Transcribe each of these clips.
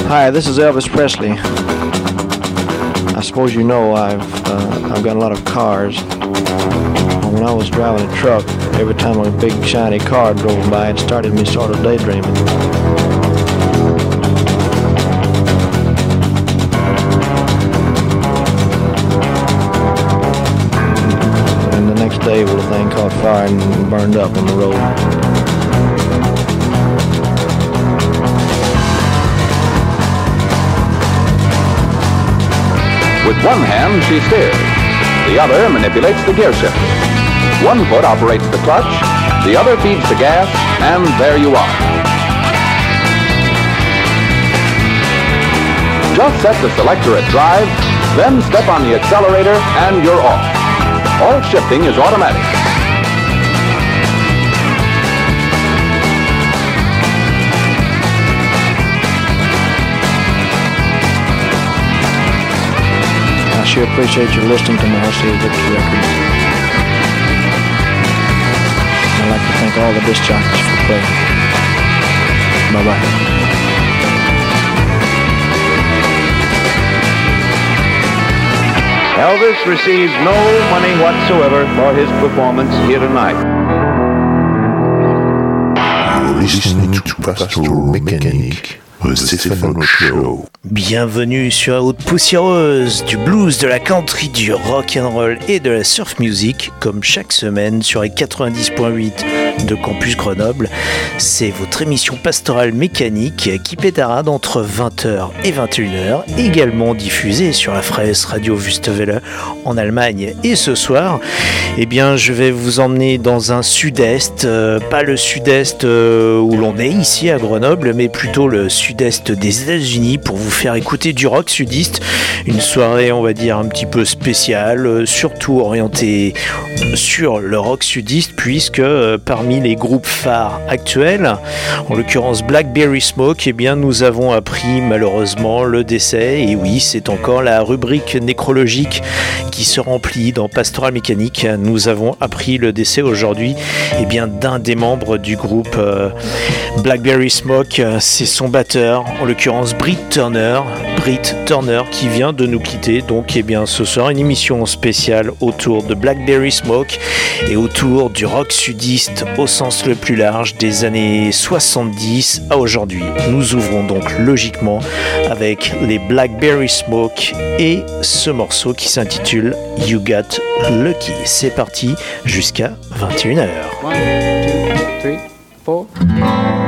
Hi, this is Elvis Presley. I suppose you know I've got a lot of cars. When I was driving a truck, every time a big shiny car drove by, it started me sort of daydreaming. And the next day, well, the thing caught fire and burned up on the road. With one hand, she steers. The other manipulates the gear shift. One foot operates the clutch, the other feeds the gas, and there you are. Just set the selector at drive, then step on the accelerator, and you're off. All shifting is automatic. I sure appreciate you listening to my RCA Victory records. I'd like to thank all the disc jockeys for playing. Bye-bye. Elvis received no money whatsoever for his performance here tonight. You're listening to Pastoral Mechanic, the Stefano Show. Bienvenue sur la route poussiéreuse du blues, de la country, du rock and roll et de la surf music, comme chaque semaine sur les 90.8 de Campus Grenoble. C'est votre émission pastorale mécanique qui pétarade entre 20h et 21h, également diffusée sur la Freies Radio Wüstewelle en Allemagne. Et ce soir, eh bien, je vais vous emmener dans un sud-est, pas le sud-est où l'on est ici à Grenoble, mais plutôt le sud-est des États-Unis pour vous faire écouter du rock sudiste. Une soirée, on va dire, un petit peu spéciale, surtout orientée sur le rock sudiste, puisque parmi les groupes phares actuels, en l'occurrence Blackberry Smoke, eh bien, nous avons appris malheureusement le décès. Et oui, c'est encore la rubrique nécrologique qui se remplit dans Pastoral Mécanique. Nous avons appris le décès aujourd'hui, eh bien, d'un des membres du groupe Blackberry Smoke. C'est son batteur, en l'occurrence Britt Turner, qui vient de nous quitter. Donc, eh bien, ce soir, une émission spéciale autour de Blackberry Smoke et autour du rock sudiste au sens le plus large des années 70 à aujourd'hui. Nous ouvrons donc logiquement avec les Blackberry Smoke et ce morceau qui s'intitule You Got Lucky. C'est parti jusqu'à 21h. 1, 2, 3, 4.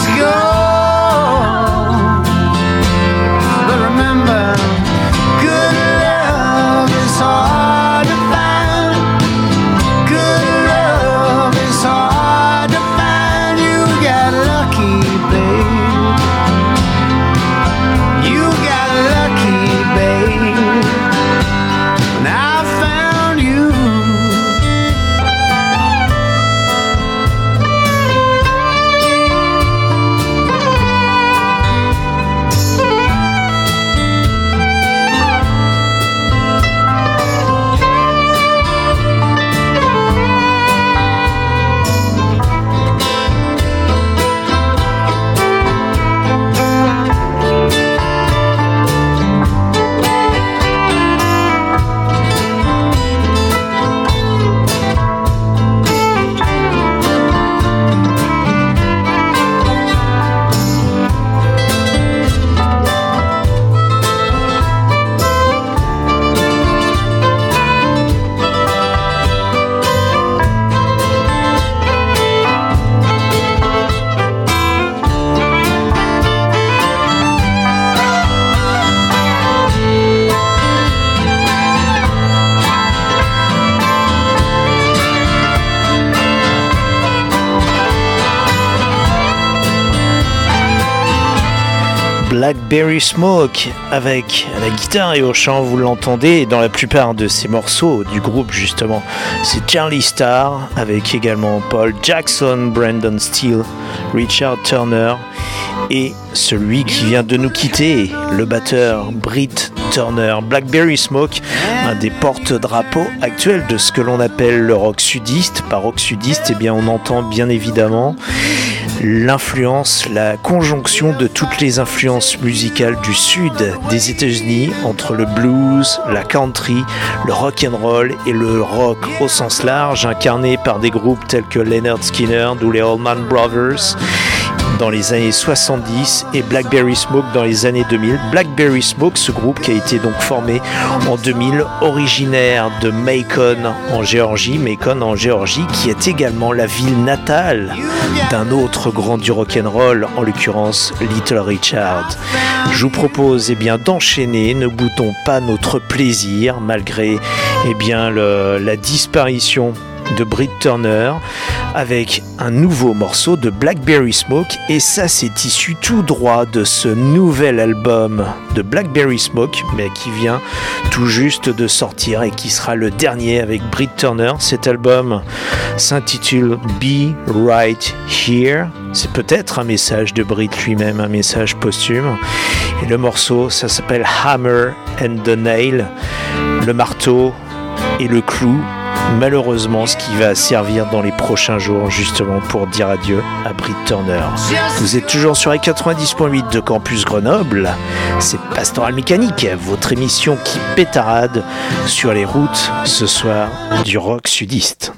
gone. But remember, good love is hard to find. Good love is hard to find. You got lucky, babe. You got lucky, babe. And I found you. Blackberry Smoke avec la guitare et au chant, vous l'entendez dans la plupart de ces morceaux du groupe justement. C'est Charlie Starr avec également Paul Jackson, Brandon Steele, Richard Turner et celui qui vient de nous quitter, le batteur Britt Turner. Blackberry Smoke, un des porte-drapeaux actuels de ce que l'on appelle le rock sudiste. Par rock sudiste, eh bien, on entend bien évidemment l'influence, la conjonction de toutes les influences musicales du sud des États-Unis entre le blues, la country, le rock and roll et le rock au sens large, incarné par des groupes tels que Lynyrd Skynyrd ou les Allman Brothers dans les années 70 et Blackberry Smoke dans les années 2000. Blackberry Smoke, ce groupe qui a été donc formé en 2000, originaire de Macon en Géorgie, qui est également la ville natale d'un autre grand du rock'n'roll, en l'occurrence Little Richard. Je vous propose d'enchaîner, ne boutons pas notre plaisir malgré la disparition de Britt Turner avec un nouveau morceau de Blackberry Smoke, et ça c'est issu tout droit de ce nouvel album de Blackberry Smoke mais qui vient tout juste de sortir et qui sera le dernier avec Britt Turner. Cet album s'intitule Be Right Here. C'est peut-être un message de Britt lui-même, un message posthume, et le morceau ça s'appelle Hammer and the Nail, le marteau et le clou. Malheureusement, ce qui va servir dans les prochains jours justement pour dire adieu à Britt Turner. Vous êtes toujours sur les 90.8 de Campus Grenoble. C'est Pastoral Mécanique, votre émission qui pétarade sur les routes ce soir du rock sudiste.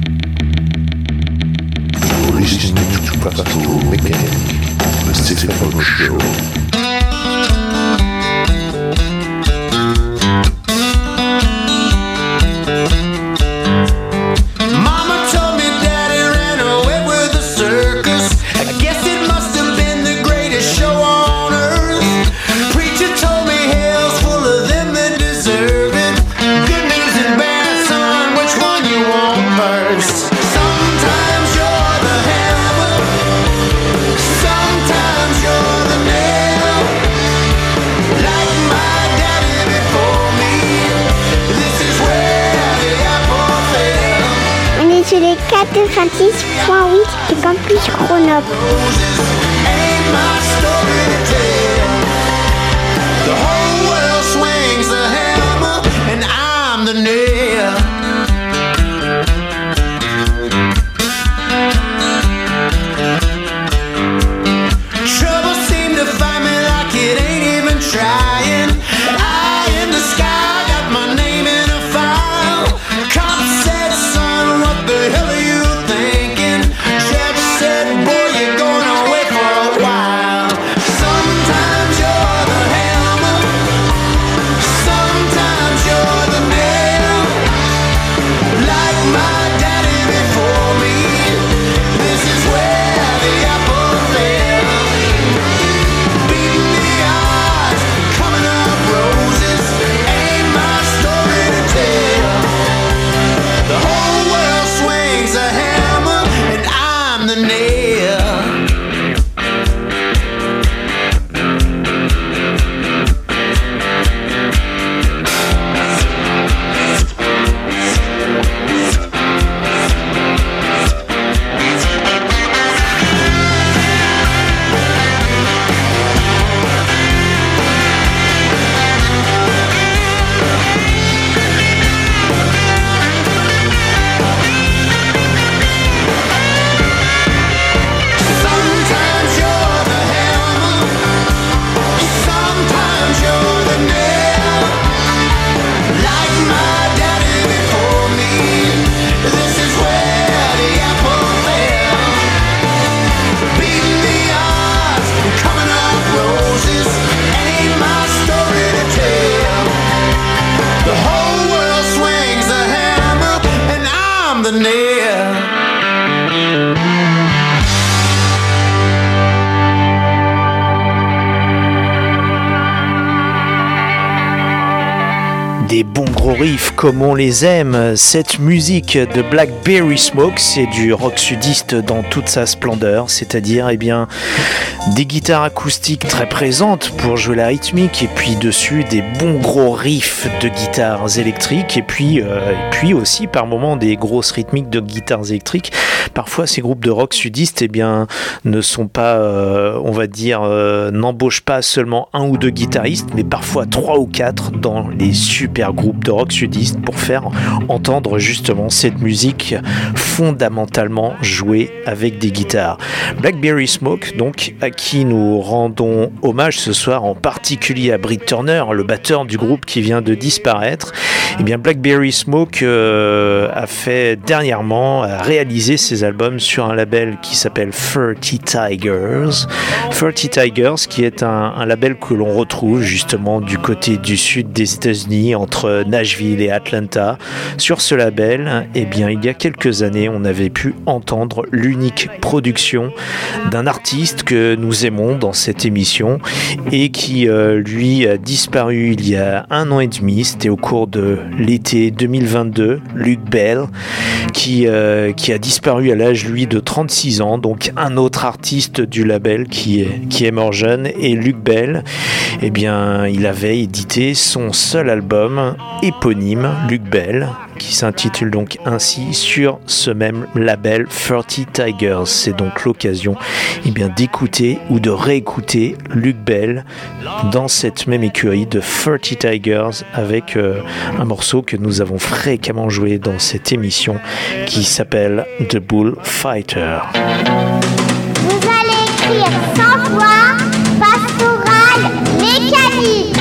Listening to Pastoral Mécanique, the Stephen Show. Sur les 96.8 de Campus Grenoble. Sometimes you're the nail. souvenir. Des bons gros riffs comme on les aime. Cette musique de Blackberry Smoke, c'est du rock sudiste dans toute sa splendeur, c'est-à-dire des guitares acoustiques très présentes pour jouer la rythmique, et puis dessus des bons gros riffs de guitares électriques, et puis aussi par moments des grosses rythmiques de guitares électriques. Parfois ces groupes de rock sudistes ne sont pas, n'embauchent pas seulement un ou deux guitaristes, mais parfois 3 ou 4 dans les super groupes de rock sudistes pour faire entendre justement cette musique fondamentalement jouée avec des guitares. Blackberry Smoke, donc, à qui nous rendons hommage ce soir, en particulier à Britt Turner, le batteur du groupe qui vient de disparaître. Eh bien, Blackberry Smoke a réalisé ses albums sur un label qui s'appelle 30 Tigers. 30 Tigers, qui est un label que l'on retrouve justement du côté du sud des États-Unis, entre Nashville et Atlanta. Sur ce label, eh bien, il y a quelques années, on avait pu entendre l'unique production d'un artiste que nous aimons dans cette émission et qui, lui, a disparu il y a 1 an et demi. C'était au cours de l'été 2022. Luke Bell, qui a disparu à l'âge, lui, de 36 ans. Donc, un autre artiste du label qui est mort jeune. Et Luke Bell, eh bien, il avait édité son seul album éponyme, Luke Bell, qui s'intitule donc ainsi sur ce même label 30 Tigers. C'est donc l'occasion d'écouter ou de réécouter Luke Bell dans cette même écurie de 30 Tigers avec un morceau que nous avons fréquemment joué dans cette émission qui s'appelle The Bullfighter. Vous allez écrire 100 fois Pastoral Mécanique.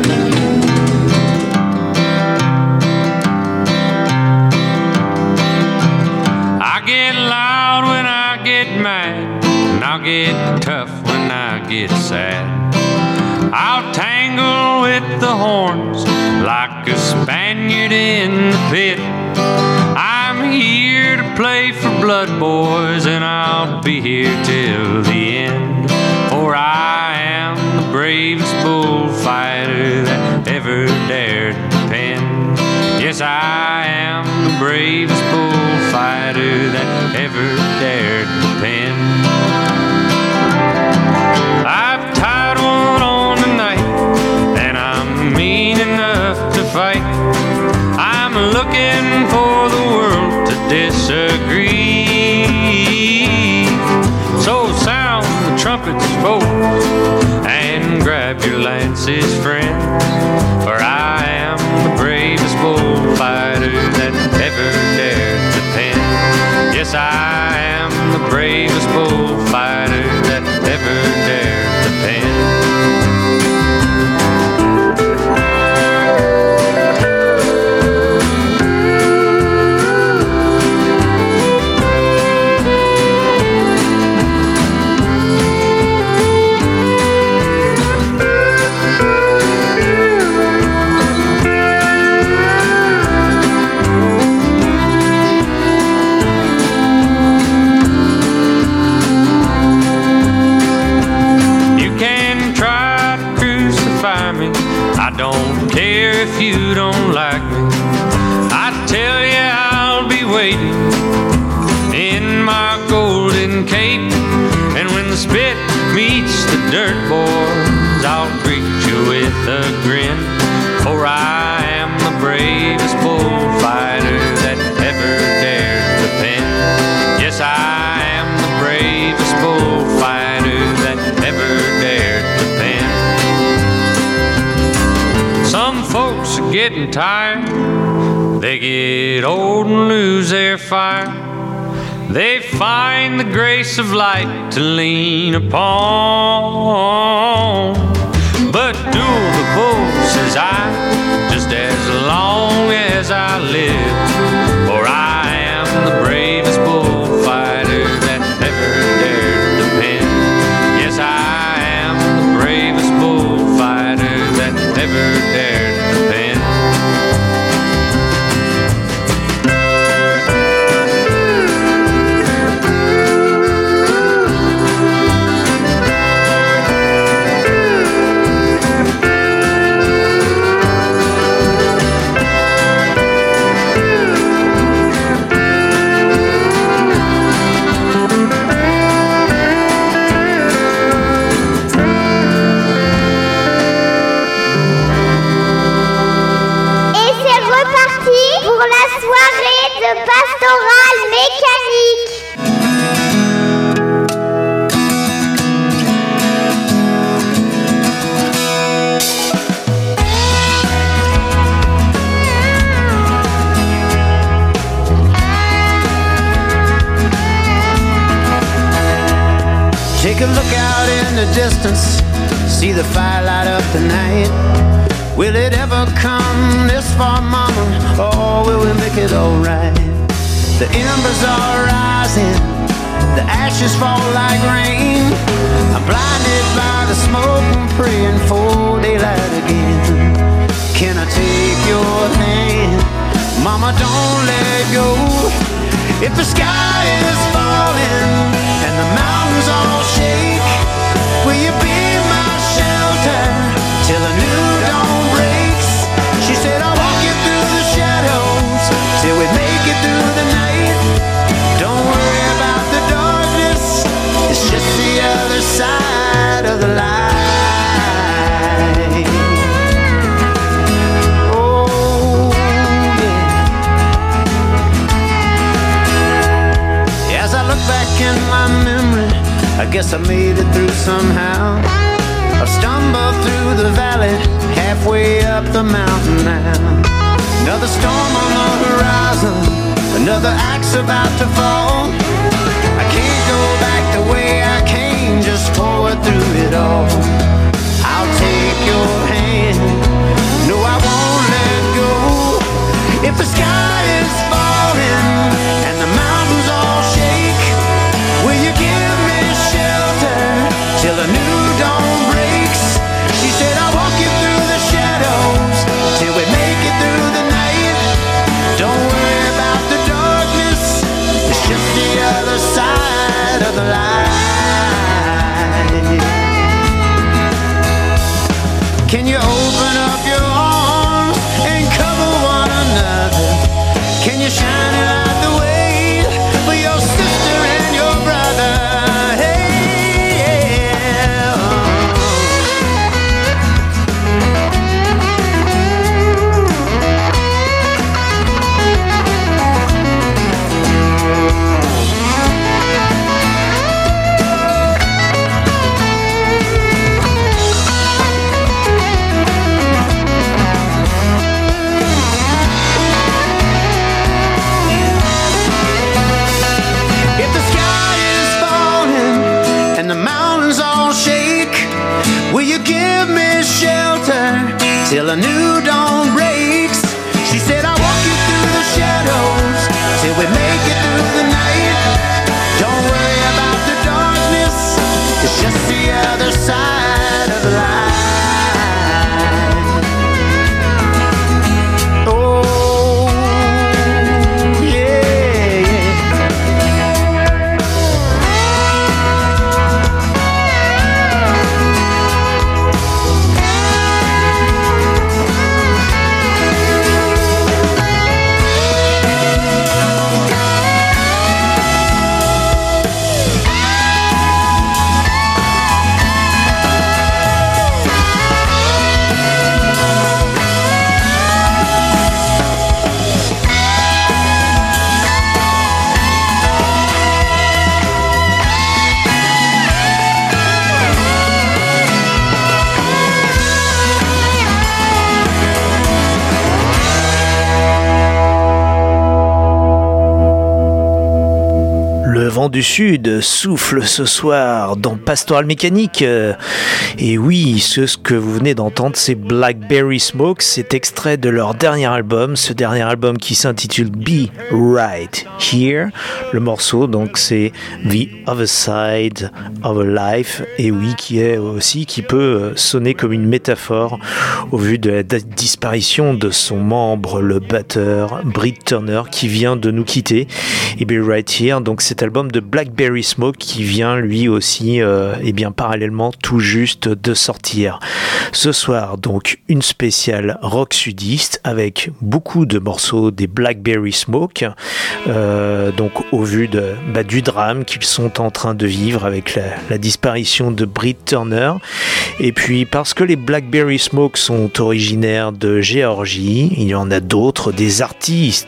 I get loud when I get mad, and I'll get tough when I get sad. I'll tangle with the horns like a Spaniard in the pit. I'm here to play for blood, boys, and I'll be here till the end. For I am the bravest bullfighter that ever dared to pen. Yes, I am the bravest bullfighter that ever dared to pen. I've tied one on tonight, and I'm mean enough to fight. I'm looking for the world to disagree. So sound the trumpets, folks, and grab your lances, friends, for I am the bravest bullfighter that ever dared to pen. Yes, I am the bravest bullfighter that ever dared to pen. If you don't like me, I tell you I'll be waiting in my golden cape. And when the spit meets the dirt, boys, I'll greet you with a grin. For I am the bravest bullfighter that ever dared to pen. Yes, I am the bravest bullfighter that ever dared to pen. Some folks are getting tired, they get old and lose their fire. They find the grace of light to lean upon. But duel the bull, says I, just as long as I live. For I am the bravest bullfighter that ever dared to pen. Yes, I am the bravest bullfighter that ever dared to pen. out in the distance, see the fire light up the night. Will it ever come this far, mama, or will we make it alright? The embers are rising, the ashes fall like rain. I'm blinded by the smoke and praying for daylight again. Can I take your hand? Mama, don't let go. If the sky is falling and the mountains all shake, will you be my shelter till a new dawn breaks? She said, I'll walk you through the shadows till we make it through the night. Don't worry about the darkness, it's just the other side of the light. Oh, yeah. As I look back in my memory, I guess I made it through somehow. I've stumbled through the valley, halfway up the mountain now. Another storm on the horizon, another axe about to fall. I can't go back the way I came, just forward through it all. I'll take your hand, no I won't let go. If the sky is falling and the mountains all shake, will you give me shelter till a new dawn breaks? She said, I'll walk you through the shadows till we make it through the night. Don't worry about the darkness, it's just the other side of the light. Can you open up your arms and cover one another? Can you shine a light the way for your sister and your brother? Hey, yeah. If the sky is falling and the mountains all shake, will you give me shelter till a new dawn breaks? She said, I'll walk you through the shadows till we make it through the night. Don't worry about the darkness, it's just the other side of the light. Oh, yeah, yeah. Le vent du sud souffle ce soir dans Pastoral Mécanique. Et oui, ce que vous venez d'entendre, c'est Blackberry Smoke. C'est extrait de leur dernier album, ce dernier album qui s'intitule Be Right Here. Le morceau, donc, c'est The Other Side of a Life. Et oui, qui peut sonner comme une métaphore au vu de la disparition de son membre, le batteur Britt Turner, qui vient de nous quitter. Et Be Right Here, donc cet album de Blackberry Smoke qui vient lui aussi parallèlement tout juste de sortir. Ce soir donc une spéciale rock sudiste avec beaucoup de morceaux des Blackberry Smoke, donc au vu du drame qu'ils sont en train de vivre avec la disparition de Britt Turner, et puis parce que les Blackberry Smoke sont originaires de Géorgie, il y en a d'autres, des artistes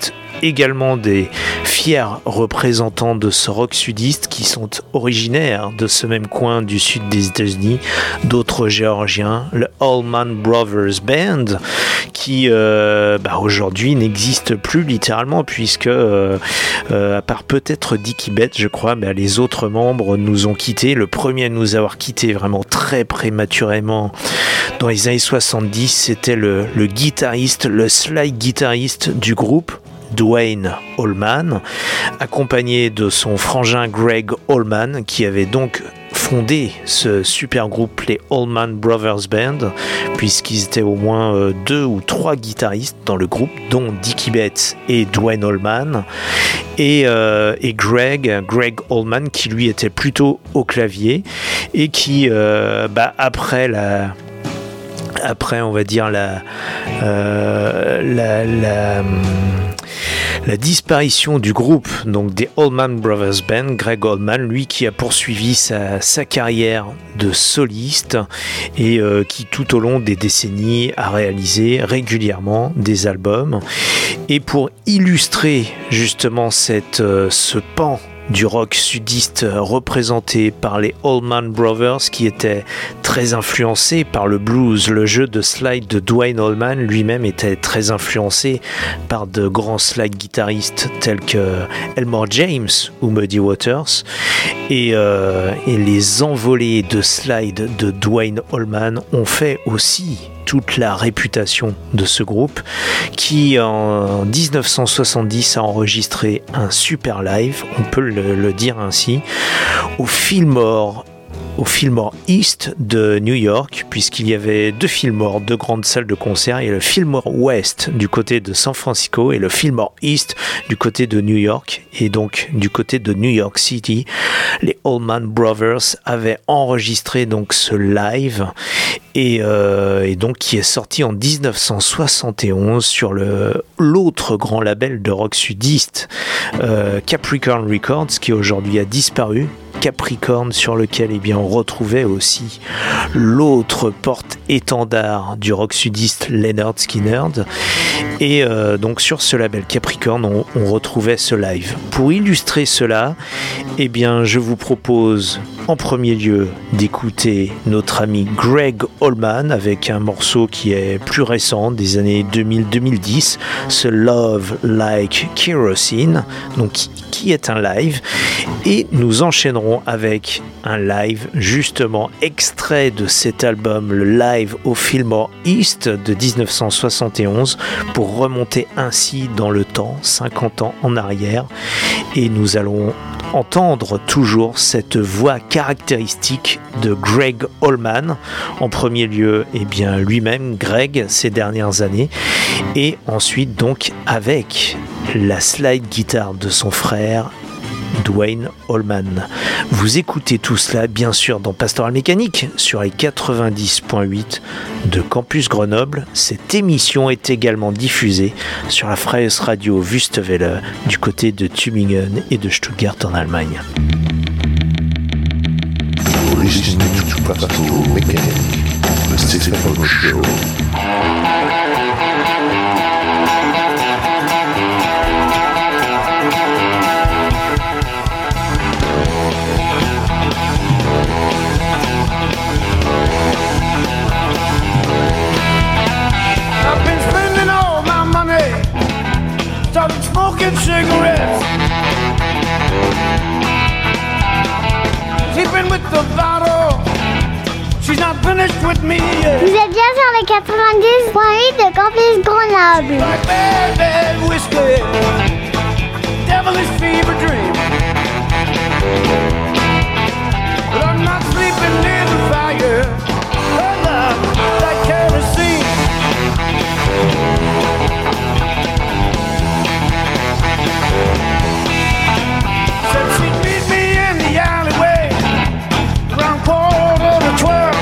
également des fiers représentants de ce rock sudiste qui sont originaires de ce même coin du sud des États-Unis, d'autres géorgiens, le Allman Brothers Band, qui aujourd'hui n'existe plus littéralement, puisque à part peut-être Dickie Betts, je crois, les autres membres nous ont quittés. Le premier à nous avoir quittés vraiment très prématurément dans les années 70, c'était le guitariste, le slide guitariste du groupe, Duane Allman, accompagné de son frangin Greg Allman, qui avait donc fondé ce super groupe, les Allman Brothers Band, puisqu'ils étaient au moins 2 ou 3 guitaristes dans le groupe, dont Dickie Betts et Duane Allman, et Greg Allman, qui lui était plutôt au clavier, et qui, après on va dire la disparition du groupe, donc des Allman Brothers Band, Greg Allman, lui qui a poursuivi sa carrière de soliste et qui tout au long des décennies a réalisé régulièrement des albums. Et pour illustrer justement ce pan du rock sudiste représenté par les Allman Brothers, qui était très influencé par le blues. Le jeu de slide de Duane Allman lui-même était très influencé par de grands slide guitaristes tels que Elmore James ou Muddy Waters, et les envolées de slide de Duane Allman ont fait aussi toute la réputation de ce groupe, qui en 1970 a enregistré un super live, on peut le dire ainsi, au Fillmore East de New York, puisqu'il y avait 2 Fillmore, 2 grandes salles de concert. Il y a le Fillmore West du côté de San Francisco et le Fillmore East du côté de New York. Et donc du côté de New York City, les Allman Brothers avaient enregistré donc ce live, et donc qui est sorti en 1971 sur l'autre grand label de rock sudiste, Capricorn Records, qui aujourd'hui a disparu. Capricorn, sur lequel on retrouvait aussi l'autre porte-étendard du rock sudiste, Lynyrd Skynyrd, et donc sur ce label Capricorn on retrouvait ce live. Pour illustrer cela, je vous propose en premier lieu d'écouter notre ami Greg Allman avec un morceau qui est plus récent, des années 2000-2010, ce Love Like Kerosene, donc qui est un live, et nous enchaînerons avec un live justement extrait de cet album, le live au Fillmore East de 1971, pour remonter ainsi dans le temps, 50 ans en arrière, et nous allons entendre toujours cette voix caractéristique de Greg Allman, en premier lieu lui-même Greg ces dernières années, et ensuite donc avec la slide guitare de son frère Duane Allman. Vous écoutez tout cela bien sûr dans Pastoral Mécanique sur les 90.8 de Campus Grenoble. Cette émission est également diffusée sur la Freies Radio Wüstewelle du côté de Tübingen et de Stuttgart en Allemagne. Listening to Pastoral Mécanique, the Stefano Show. Smoking cigarettes, sleeping with the bottle. She's not finished with me yet. Vous êtes bien sur les 90.8 de Campus Grenoble. Like bad, bad whiskey, devilish fever dream. But I'm not sleeping near the fire. Oh, love, like kerosene. Said she'd meet me in the alleyway around 11:45.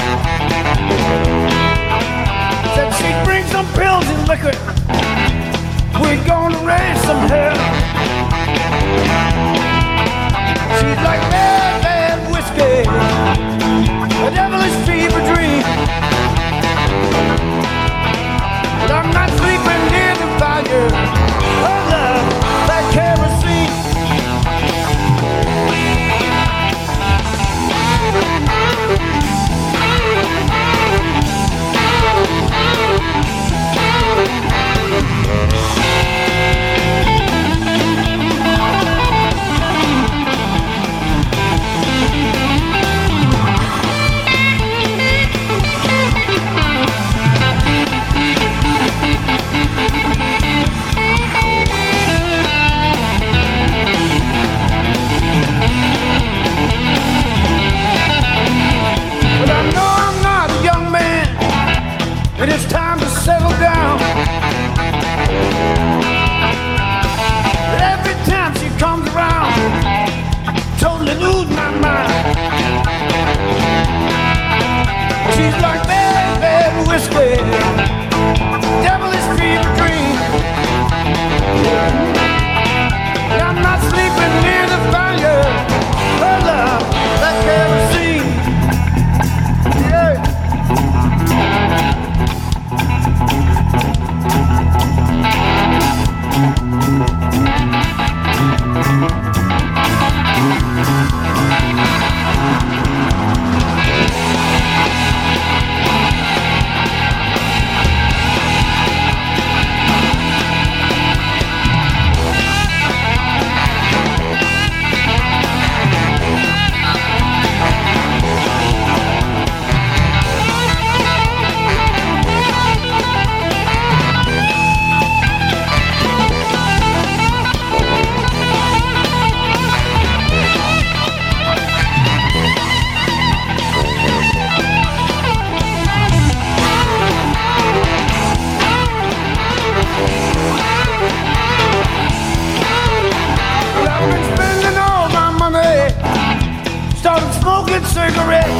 Said she'd bring some pills and liquor. We're gonna raise some hell. She's like bad, bad whiskey, a devilish fever dream. But I'm not sleeping near the fire. Oh, love. cigarette.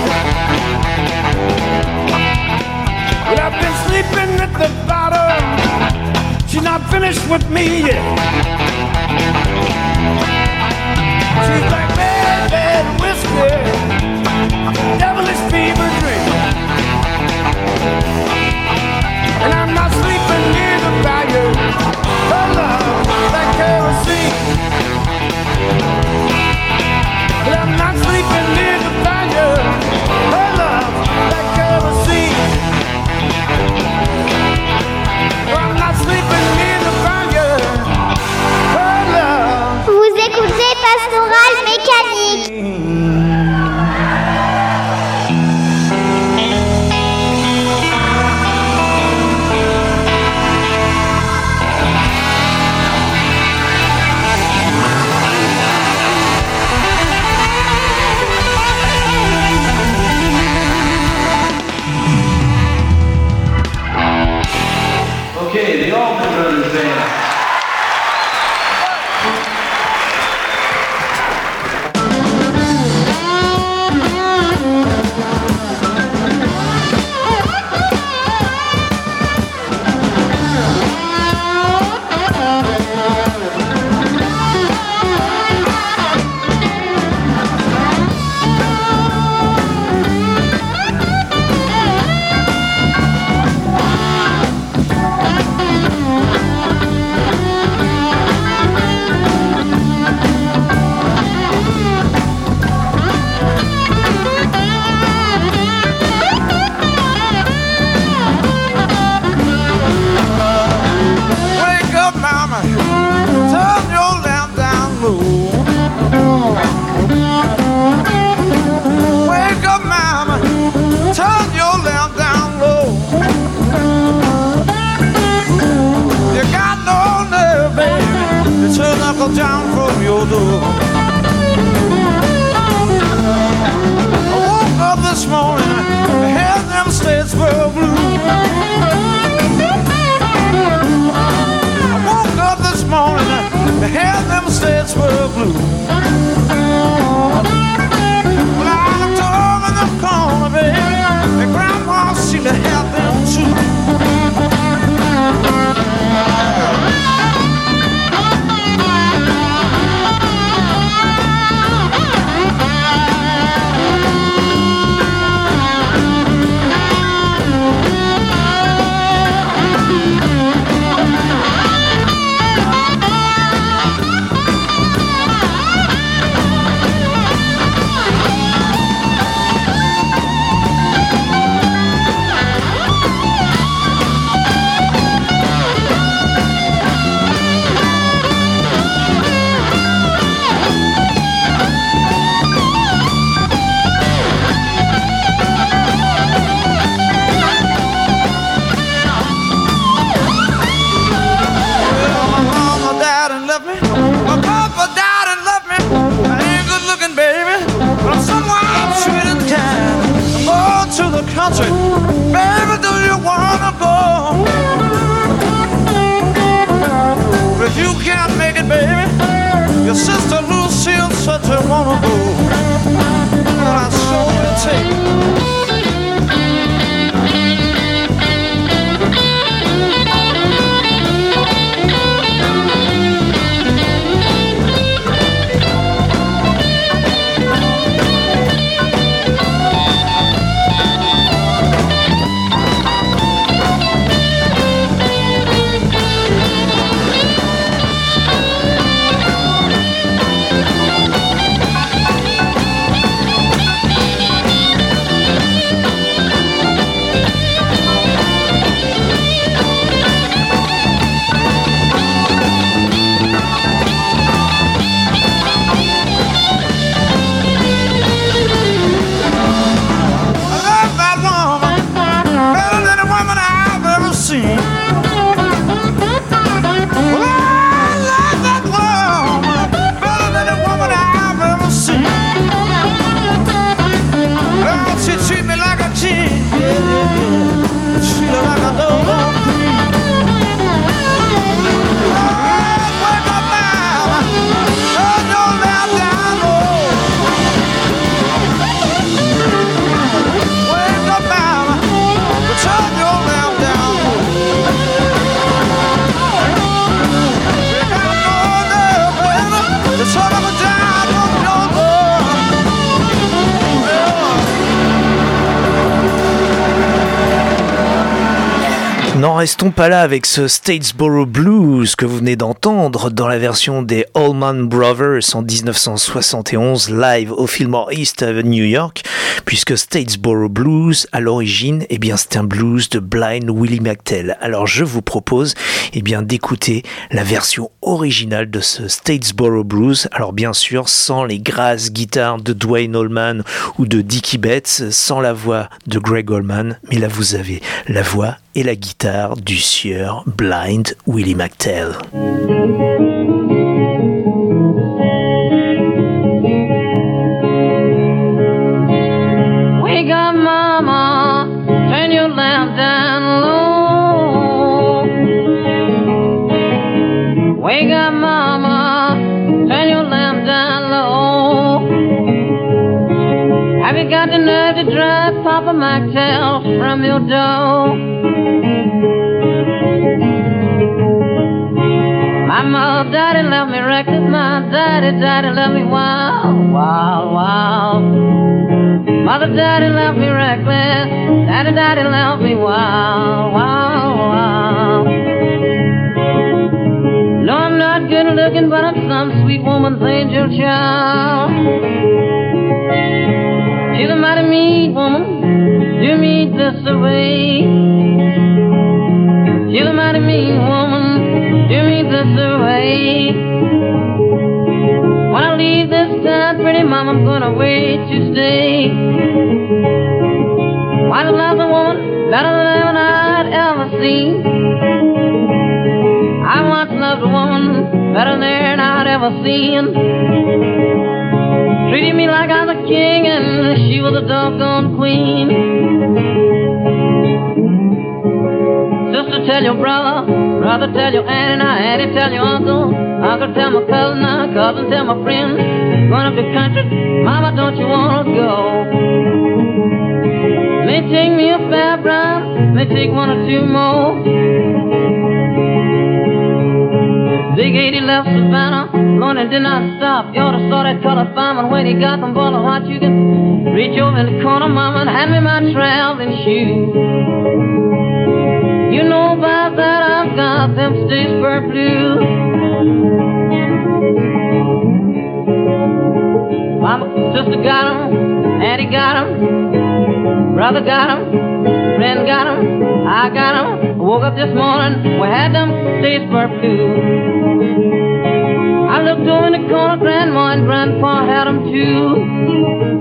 Well, I've been sleeping at the bottom. She's not finished with me yet. She's like bad, bad whiskey, devilish fever drink. And I'm not sleeping near the fire. Her love, like kerosene. But I'm not sleeping near the fire. Her love, like kerosene. I'm not sleeping near the fire. Her love. Vous écoutez Pastoral Mécanique. Okay, the Allman Brothers Band. Down from your door. I woke up this morning, I had them Statesboro blues. I woke up this morning, I had them Statesboro blues. Well, I looked over in the corner, baby, and Grandma seemed to have them too. Country, baby, do you wanna go? If you can't make it, baby, your sister Lucille said you wanna go. Well, I sure will take N'en restons pas là avec ce Statesboro Blues que vous venez d'entendre dans la version des Allman Brothers en 1971 live au Fillmore East à New York, puisque Statesboro Blues à l'origine, eh bien c'est un blues de Blind Willie McTell. Alors je vous propose eh bien d'écouter la version originale de ce Statesboro Blues. Alors bien sûr sans les grasses guitares de Duane Allman ou de Dickie Betts, sans la voix de Greg Allman, mais là vous avez la voix et la guitare du sieur Blind Willie McTell. Wake up, mama, turn your lamp down low. Wake up, mama, turn your lamp down low. Have you got the nerve to drive Papa McTell from your door? My mom, daddy left me reckless, my daddy left me wild, wild, wild. Mother, daddy left me reckless, daddy left me wild, wild, wild. No, I'm not good looking, but I'm some sweet woman's angel child. She's a mighty mean woman, do me this away. She's a mighty mean woman, do me this away. When I leave this town, pretty mama, I'm gonna wait to stay. Why does love a woman better than I'd ever seen? I once loved a woman better than I'd ever seen. Treated me like I was a king and she was a doggone queen. Sister, tell your brother, brother, tell your auntie, now auntie, tell your uncle, uncle, tell my cousin, now cousin, tell my friend. Going up the country, mama, don't you wanna go? May take me a fair brown, may take one or two more. Big 80 left Savannah, Lorna did not stop. You ought to saw that colored fireman when he got them boiling hot. You can reach over in the corner, mama, and hand me my traveling shoes. You know about that, I've got them Statesboro Blues. Mama, sister got 'em, auntie got 'em, brother got 'em, friend got 'em, I got 'em. Woke up this morning, we had them Statesboro Blues. I looked over in the corner, grandma and grandpa had 'em too.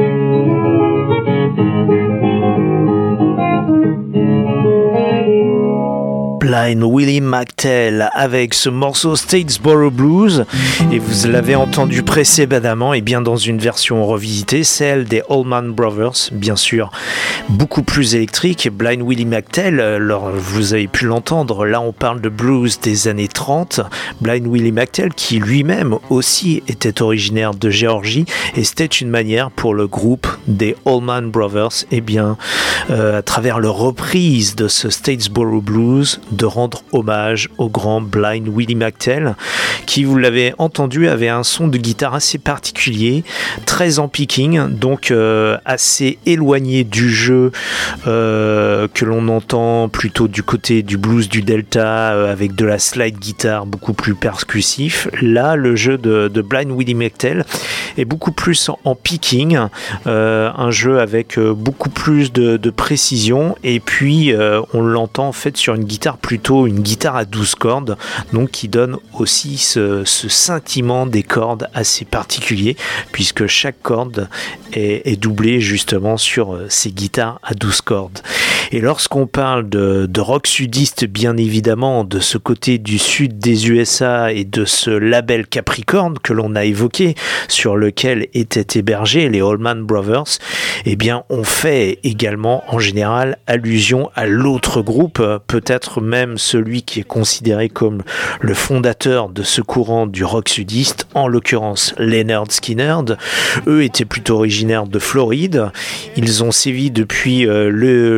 Blind Willie McTell avec ce morceau Statesboro Blues, et vous l'avez entendu précédemment et bien dans une version revisitée, celle des Allman Brothers, bien sûr beaucoup plus électrique. Blind Willie McTell, alors vous avez pu l'entendre, là on parle de blues des années 30. Blind Willie McTell qui lui-même aussi était originaire de Géorgie, et c'était une manière pour le groupe des Allman Brothers et bien à travers leur reprise de ce Statesboro Blues de rendre hommage au grand Blind Willie McTell, qui, vous l'avez entendu, avait un son de guitare assez particulier, très en picking, donc assez éloigné du jeu que l'on entend plutôt du côté du blues du Delta, avec de la slide guitare beaucoup plus percussif. Là, le jeu de Blind Willie McTell est beaucoup plus en picking, un jeu avec beaucoup plus de précision, et puis on l'entend en fait sur une guitare plutôt une guitare à 12 cordes, donc qui donne aussi ce scintillement des cordes assez particulier, puisque chaque corde est doublée justement sur ces guitares à 12 cordes. Et lorsqu'on parle de rock sudiste, bien évidemment, de ce côté du sud des USA et de ce label Capricorn que l'on a évoqué, sur lequel étaient hébergés les Allman Brothers, eh bien on fait également en général allusion à l'autre groupe, peut-être même celui qui est considéré comme le fondateur de ce courant du rock sudiste, en l'occurrence Lynyrd Skynyrd. Eux étaient plutôt originaires de Floride. Ils ont sévi depuis le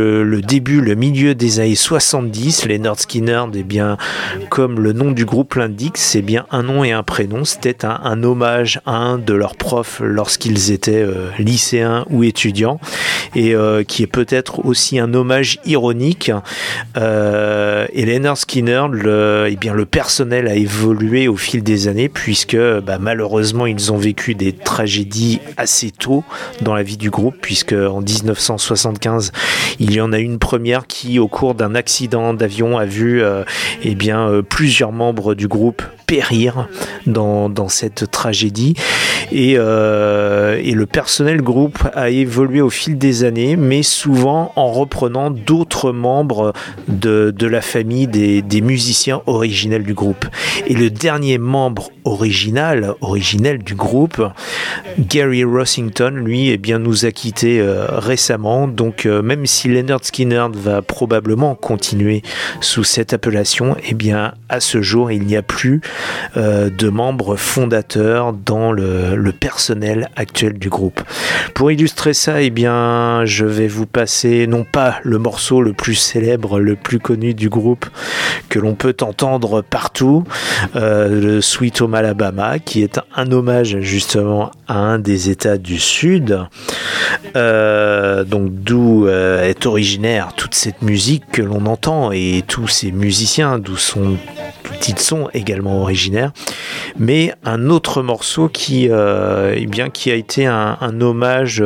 le milieu des années 70. Lynyrd Skynyrd, eh bien, comme le nom du groupe l'indique, c'est bien un nom et un prénom. C'était un hommage à un de leurs profs lorsqu'ils étaient lycéens ou étudiants, et qui est peut-être aussi un hommage ironique. Et Lynyrd Skynyrd, le personnel a évolué au fil des années, puisque malheureusement ils ont vécu des tragédies assez tôt dans la vie du groupe, puisque en 1975 il y en a une première qui, au cours d'un accident d'avion, a vu plusieurs membres du groupe périr dans cette tragédie, et le personnel groupe a évolué au fil des années, mais souvent en reprenant d'autres membres de la famille des musiciens originels du groupe. Et le dernier membre originel du groupe, Gary Rossington, lui, nous a quittés récemment. Donc même si Lynyrd Skynyrd va probablement continuer sous cette appellation, à ce jour il n'y a plus de membres fondateurs dans le personnel actuel du groupe. Pour illustrer ça, je vais vous passer non pas le morceau le plus célèbre, le plus connu du groupe, que l'on peut entendre partout, le Sweet Home Alabama, qui est un hommage justement à un des États du Sud, donc d'où est originaire toute cette musique que l'on entend, et tous ces musiciens d'où son titre sont également originaires. Mais un autre morceau qui a été un hommage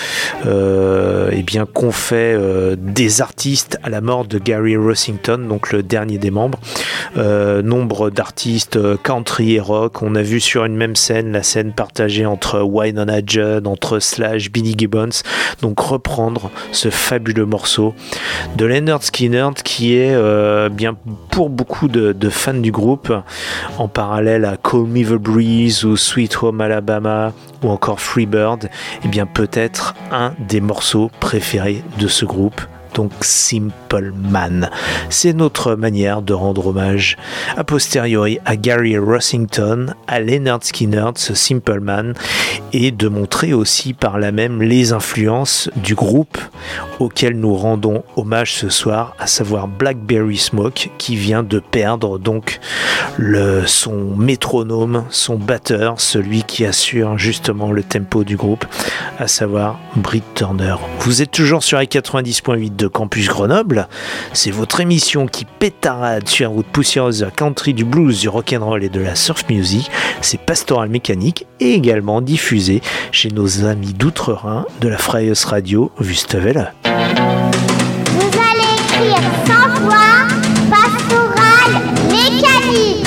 qu'ont fait des artistes à la mort de Gary Rossington, donc le dernier des membres. Nombre d'artistes country et rock. On a vu sur une même scène la scène partagée entre Wynonna Judd, entre Slash, Billy Gibbons. Donc reprendre ce fabuleux morceau de Lynyrd Skynyrd, qui est pour beaucoup de fans du groupe, en parallèle à Call Me the Breeze ou Sweet Home Alabama ou encore Freebird, peut-être un des morceaux préférés de ce groupe. Donc Simple Man. C'est notre manière de rendre hommage a posteriori à Gary Rossington, à Lynyrd Skynyrd, ce Simple Man, et de montrer aussi par là même les influences du groupe auquel nous rendons hommage ce soir, à savoir Blackberry Smoke, qui vient de perdre donc son métronome, son batteur, celui qui assure justement le tempo du groupe, à savoir Britt Turner. Vous êtes toujours sur les 90.8 de Campus Grenoble, c'est votre émission qui pétarade sur la route poussiéreuse de la country, du blues, du rock'n'roll et de la surf music. C'est Pastoral Mécanique, et également diffusé chez nos amis d'Outre-Rhin de la Freies Radio Wüstewelle. Vous allez écrire 100 fois Pastoral Mécanique.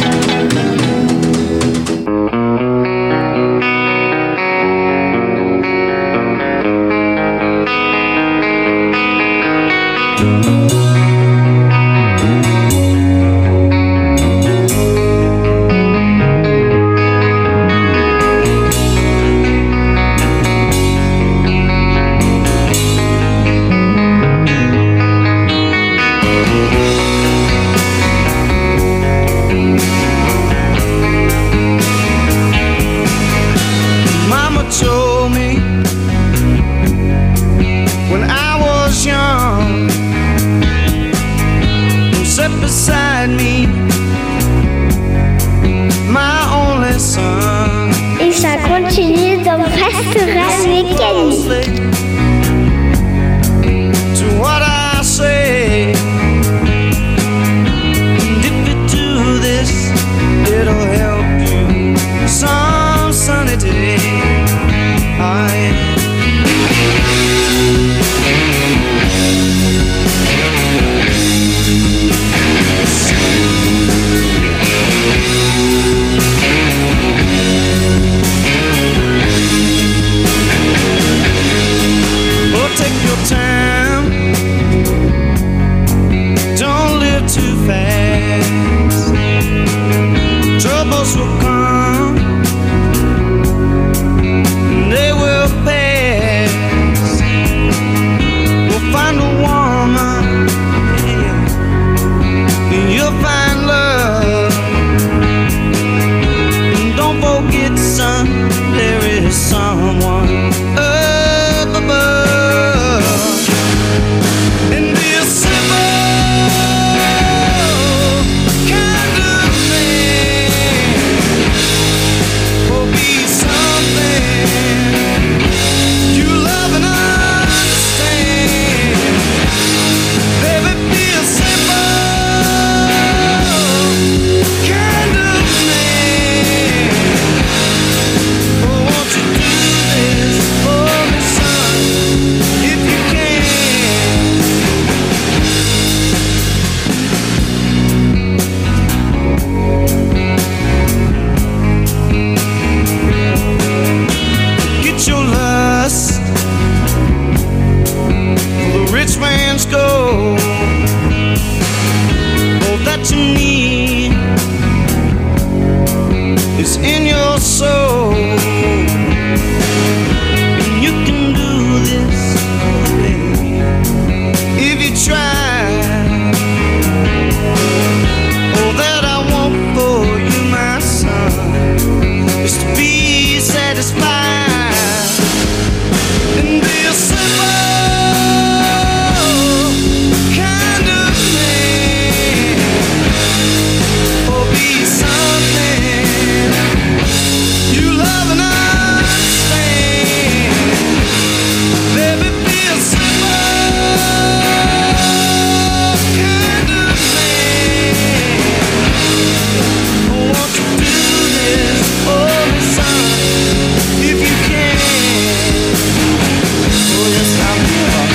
rich man's gold. All that you need is in your soul. And you can do this, baby, if you try. All that I want for you, my son, is to be satisfied and be a simple kind of man, or be something you love and understand. Baby, be a simple kind of man. Won't you do this for me, son, if you can? Oh, yes, I will.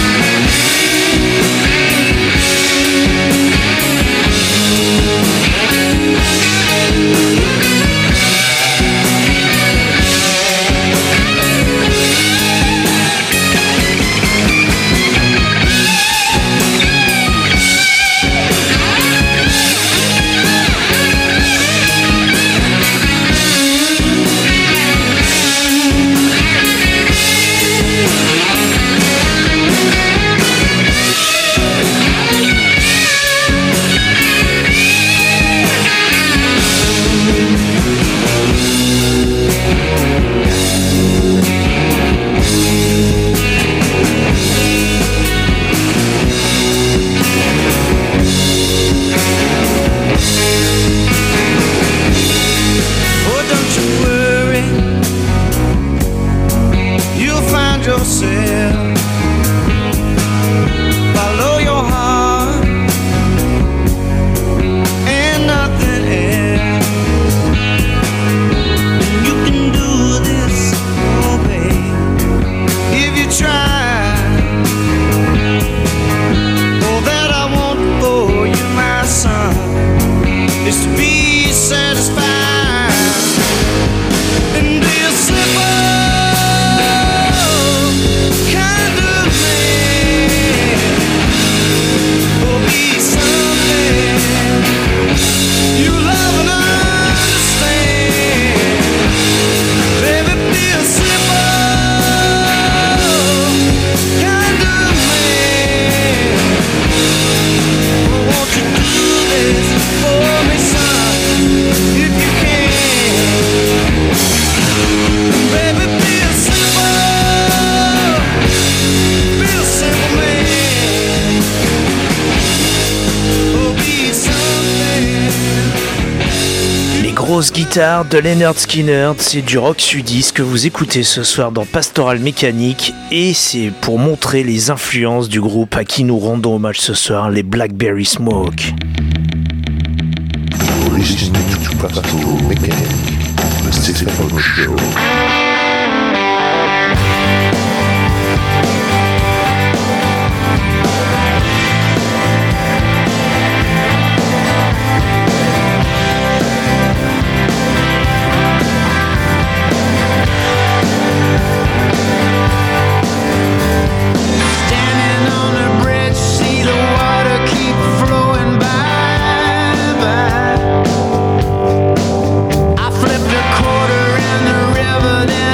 Oh, don't you worry, you'll find yourself. Follow your heart and nothing else. You can do this, oh babe, if you try. All that I want for you, my son, is to be satisfied and be a simple kind of man, or be something you love and understand. Baby, be a simple kind of man. Won't you do this for me, son, if you can? Baby, be a simple man. Oh, be something. Les grosses guitares de Lynyrd Skynyrd, c'est du rock sudiste que vous écoutez ce soir dans Pastoral Mécanique, et c'est pour montrer les influences du groupe à qui nous rendons hommage ce soir, les Blackberry Smoke. You're listening to Pastoral Mechanic, the Stefano Show. Standing on a bridge, see the water keep flowing by. I flipped a quarter in the river, then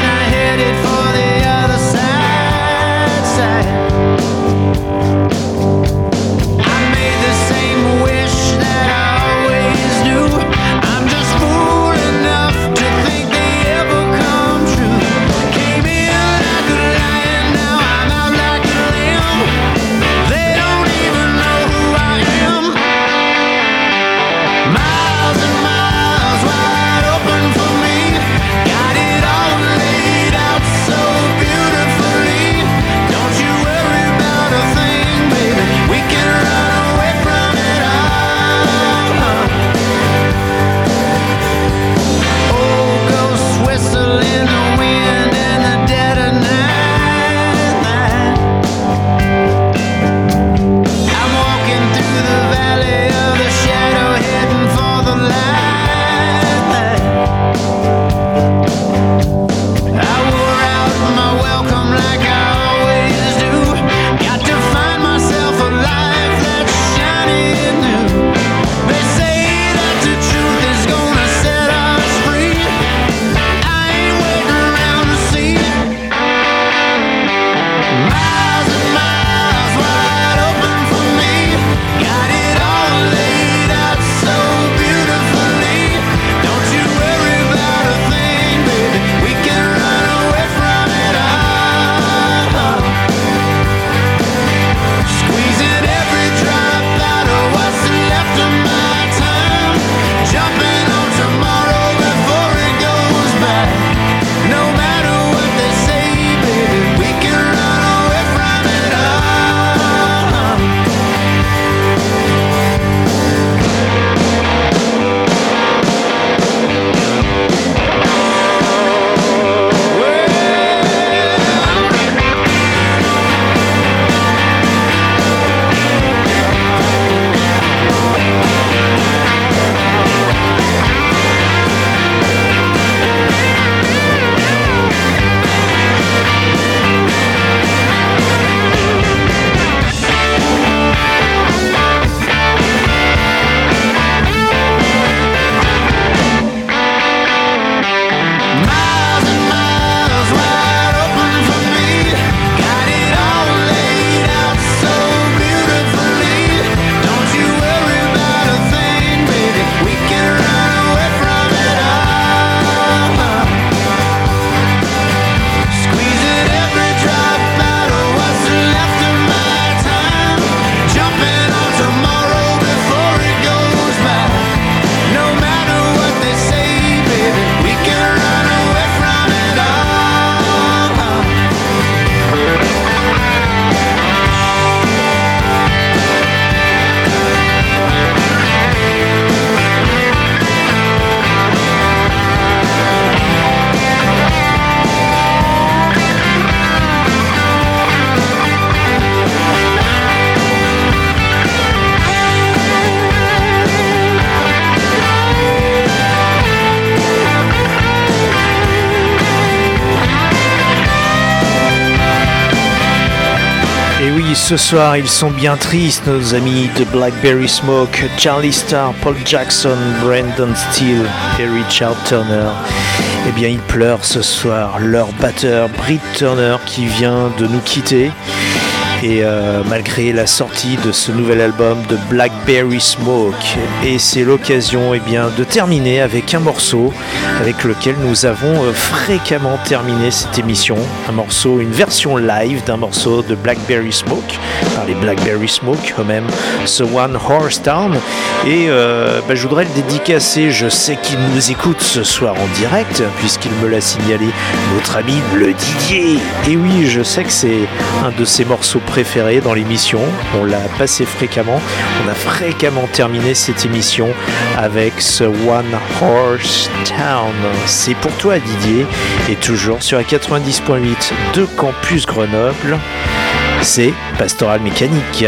ce soir, ils sont bien tristes, nos amis de Blackberry Smoke, Charlie Starr, Paul Jackson, Brandon Steele et Richard Turner. Eh bien, ils pleurent ce soir, leur batteur Britt Turner qui vient de nous quitter. Et malgré la sortie de ce nouvel album de Blackberry Smoke, et c'est l'occasion de terminer avec un morceau avec lequel nous avons fréquemment terminé cette émission, une version live d'un morceau de Blackberry Smoke par les Blackberry Smoke eux-mêmes, ce One Horse Town. Et je voudrais le dédicacer, je sais qu'il nous écoute ce soir en direct puisqu'il me l'a signalé, notre ami le Didier. Et oui, je sais que c'est un de ses morceaux préféré dans l'émission, on l'a passé fréquemment, on a fréquemment terminé cette émission avec ce One Horse Town. C'est pour toi Didier, et toujours sur la 90.8 de Campus Grenoble, c'est Pastoral Mécanique.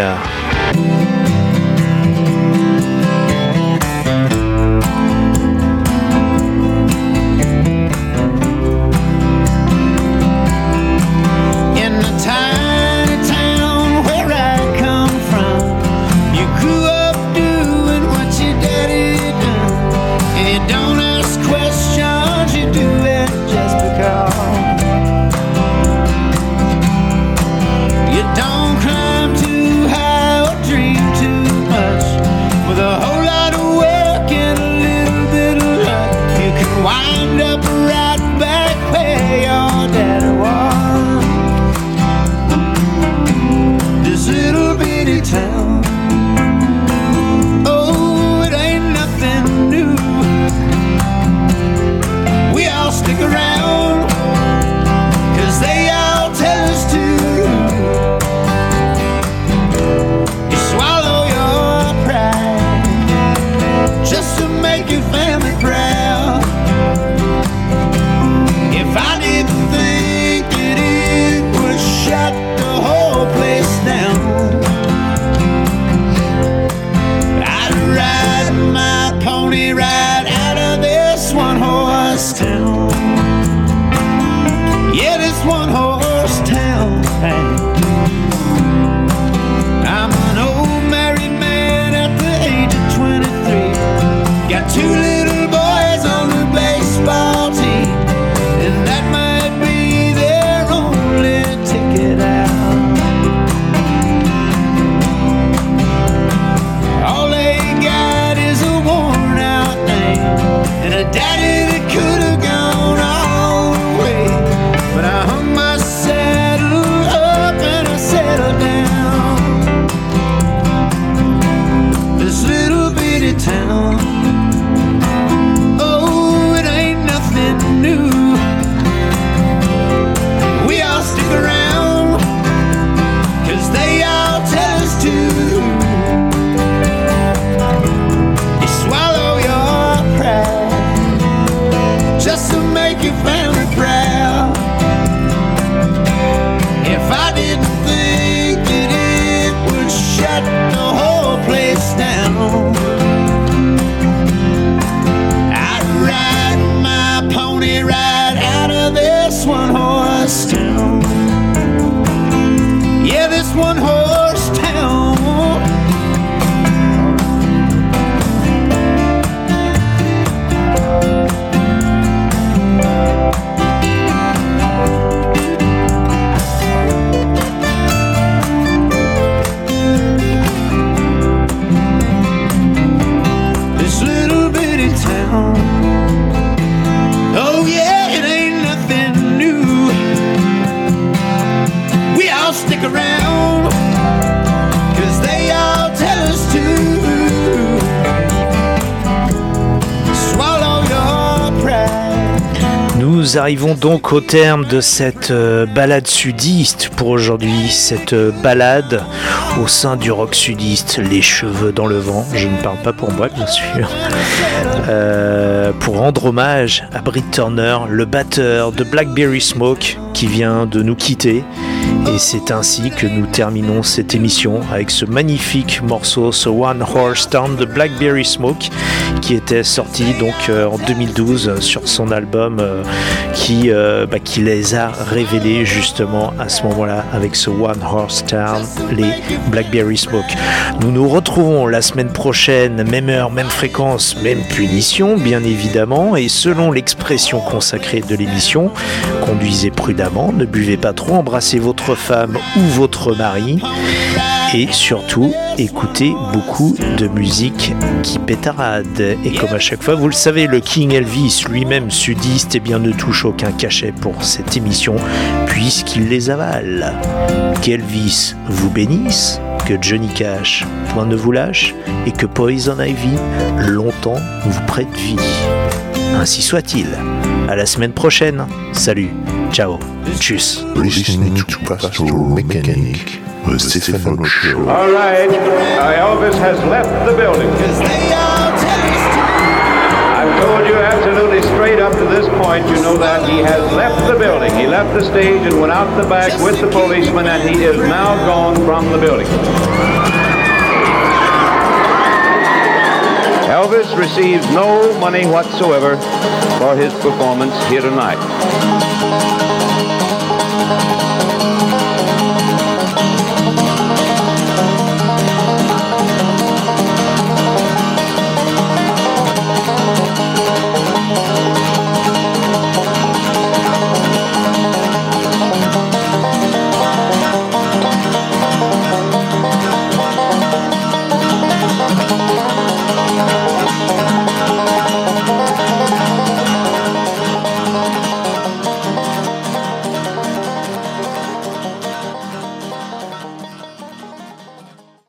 Nous arrivons donc au terme de cette balade sudiste pour aujourd'hui, cette balade au sein du rock sudiste, les cheveux dans le vent, je ne parle pas pour moi bien sûr, pour rendre hommage à Britt Turner, le batteur de Blackberry Smoke qui vient de nous quitter. Et c'est ainsi que nous terminons cette émission avec ce magnifique morceau, ce One Horse Town de Blackberry Smoke, qui était sorti donc en 2012 sur son album qui les a révélés justement à ce moment-là avec ce One Horse Town, les Blackberry Smoke. Nous nous retrouvons la semaine prochaine, même heure, même fréquence, même punition, bien évidemment, et selon l'expression consacrée de l'émission, conduisez prudemment, ne buvez pas trop, embrassez votre femme ou votre mari, et surtout, écoutez beaucoup de musique qui pétarade. Et comme à chaque fois, vous le savez, le King Elvis, lui-même sudiste, ne touche aucun cachet pour cette émission, puisqu'il les avale. Qu'Elvis vous bénisse, que Johnny Cash point ne vous lâche, et que Poison Ivy longtemps vous prête vie. Ainsi soit-il. À la semaine prochaine. Salut. Ciao. Tchuss. Listening to Pastoral Mechanic, the Stephen Show. All right, Elvis has left the building. I've told you absolutely straight up to this point, you know that he has left the building. He left the stage and went out the back with the policeman, and he is now gone from the building. Elvis receives no money whatsoever for his performance here tonight.